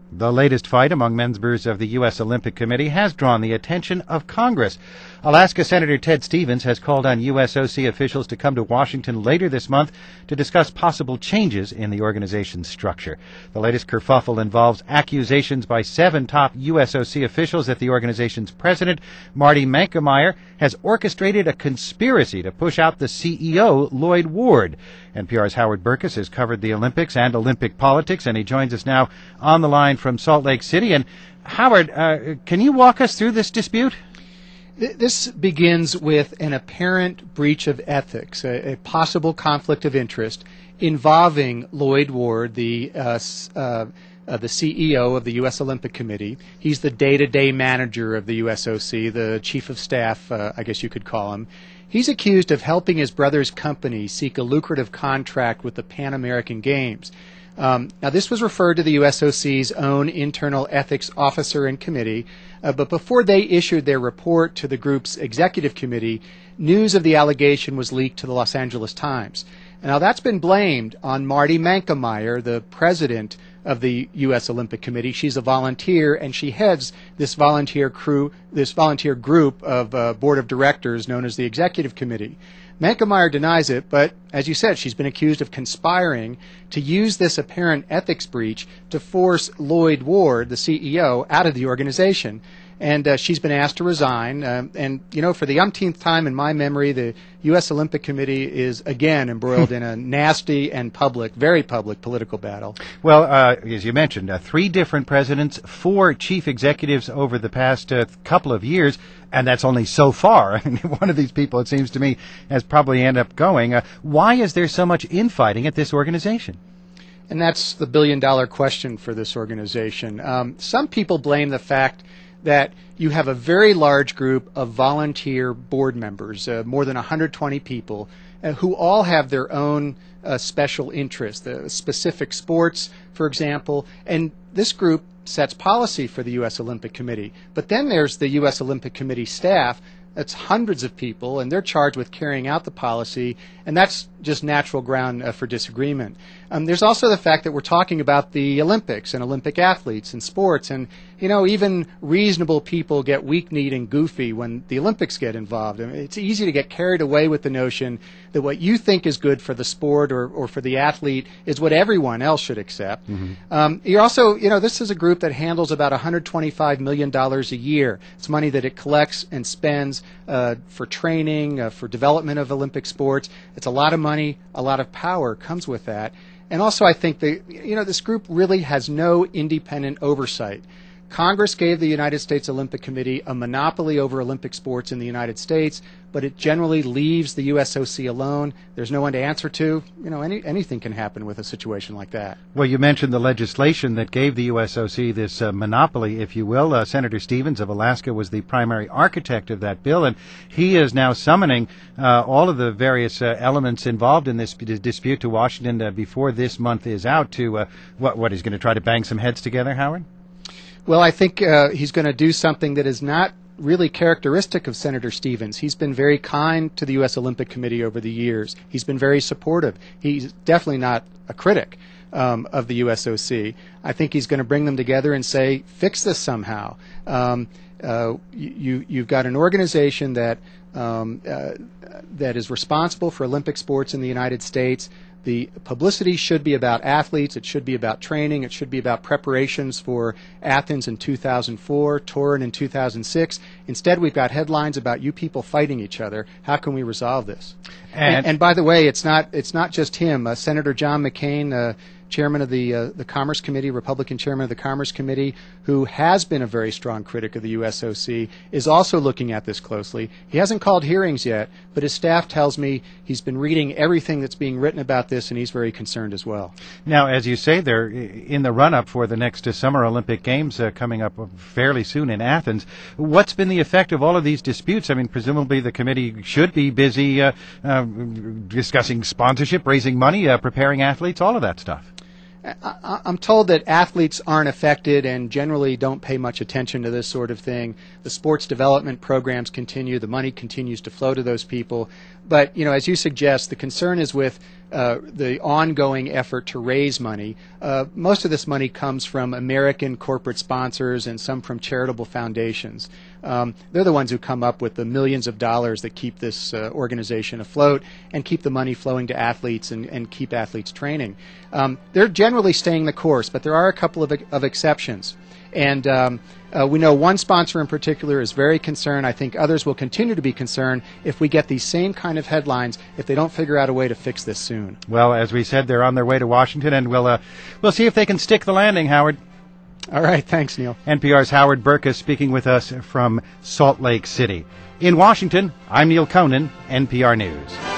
The latest fight among members of the U.S. Olympic Committee has drawn the attention of Congress. Alaska Senator Ted Stevens has called on USOC officials to come to Washington later this month to discuss possible changes in the organization's structure. The latest kerfuffle involves accusations by 7 top USOC officials that the organization's president, Marty Mankemeyer, has orchestrated a conspiracy to push out the CEO, Lloyd Ward. NPR's Howard Burkus has covered the Olympics and Olympic politics, and he joins us now on the line from Salt Lake City. And Howard, can you walk us through this dispute? This begins with an apparent breach of ethics, a possible conflict of interest involving Lloyd Ward, the CEO of the U.S. Olympic Committee. He's the day-to-day manager of the USOC, the chief of staff, I guess you could call him. He's accused of helping his brother's company seek a lucrative contract with the Pan American Games. Now, this was referred to the USOC's own internal ethics officer and committee, but before they issued their report to the group's executive committee, news of the allegation was leaked to the Los Angeles Times. Now, that's been blamed on Marty Mankemeyer, the president of the U.S. Olympic Committee. She's a volunteer, and she heads this volunteer group of board of directors known as the Executive Committee. Mankemeyer denies it, but as you said, she's been accused of conspiring to use this apparent ethics breach to force Lloyd Ward, the CEO, out of the organization. And she's been asked to resign. And, you know, for the umpteenth time in my memory, the U.S. Olympic Committee is again embroiled in a nasty and very public political battle. Well, as you mentioned, 3 different presidents, 4 chief executives over the past couple of years, and that's only so far. I mean, one of these people, it seems to me, has probably ended up going. Why is there so much infighting at this organization? And that's the billion-dollar question for this organization. Some people blame the fact that you have a very large group of volunteer board members, more than 120 people, who all have their own special interests, specific sports, for example, and this group sets policy for the U.S. Olympic Committee. But then there's the U.S. Olympic Committee staff. That's hundreds of people, and they're charged with carrying out the policy, and that's just natural ground for disagreement. There's also the fact that we're talking about the Olympics and Olympic athletes and sports, and, you know, even reasonable people get weak-kneed and goofy when the Olympics get involved. I mean, it's easy to get carried away with the notion that what you think is good for the sport or for the athlete is what everyone else should accept. Mm-hmm. You're also, you know, this is a group that handles about $125 million a year. It's money that it collects and spends for training, for development of Olympic sports. It's a lot of money, a lot of power comes with that. And also I think that, you know, this group really has no independent oversight. Congress gave the United States Olympic Committee a monopoly over Olympic sports in the United States, but it generally leaves the USOC alone. There's no one to answer to. You know, anything can happen with a situation like that. Well, you mentioned the legislation that gave the USOC this monopoly, if you will. Senator Stevens of Alaska was the primary architect of that bill, and he is now summoning all of the various elements involved in this dispute to Washington before this month is out to, what he's going to try to bang some heads together, Howard? Well, I think he's going to do something that is not really characteristic of Senator Stevens. He's been very kind to the U.S. Olympic Committee over the years. He's been very supportive. He's definitely not a critic of the USOC. I think he's going to bring them together and say, fix this somehow. You've got an organization that is responsible for Olympic sports in the United States. The publicity should be about athletes. It should be about training. It should be about preparations for Athens in 2004, Turin in 2006. Instead, we've got headlines about you people fighting each other. How can we resolve this? And by the way, it's not just him. Senator John McCain, chairman of the Commerce Committee, Republican chairman of the Commerce Committee, who has been a very strong critic of the USOC, is also looking at this closely. He hasn't called hearings yet, but his staff tells me he's been reading everything that's being written about this, and he's very concerned as well. Now, as you say, they're in the run-up for the next Summer Olympic Games coming up fairly soon in Athens. What's been the effect of all of these disputes? I mean, presumably the committee should be busy discussing sponsorship, raising money, preparing athletes, all of that stuff. I'm told that athletes aren't affected and generally don't pay much attention to this sort of thing. The sports development programs continue. The money continues to flow to those people. But, you know, as you suggest, the concern is with the ongoing effort to raise money. Most of this money comes from American corporate sponsors and some from charitable foundations. They're the ones who come up with the millions of dollars that keep this organization afloat and keep the money flowing to athletes and keep athletes training. They're generally staying the course, but there are a couple of exceptions. And we know one sponsor in particular is very concerned. I think others will continue to be concerned if we get these same kind of headlines if they don't figure out a way to fix this soon. Well, as we said, they're on their way to Washington, and we'll see if they can stick the landing, Howard. All right. Thanks, Neil. NPR's Howard Burkus speaking with us from Salt Lake City. In Washington, I'm Neil Conan, NPR News.